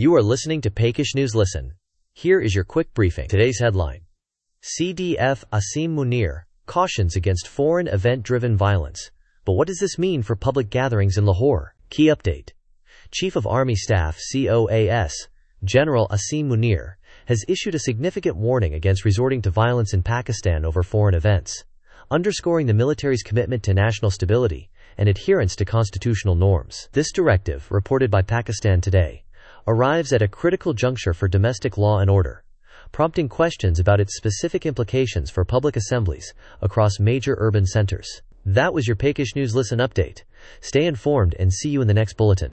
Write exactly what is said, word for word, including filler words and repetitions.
You are listening to Paykish News Listen. Here is your quick briefing. Today's headline. C D F Asim Munir cautions against foreign event-driven violence. But what does this mean for public gatherings in Lahore? Key update. Chief of Army Staff C O A S, General Asim Munir, has issued a significant warning against resorting to violence in Pakistan over foreign events, underscoring the military's commitment to national stability and adherence to constitutional norms. This directive, reported by Pakistan Today, arrives at a critical juncture for domestic law and order, prompting questions about its specific implications for public assemblies across major urban centers. That was your Paykish News Listen update. Stay informed and see you in the next bulletin.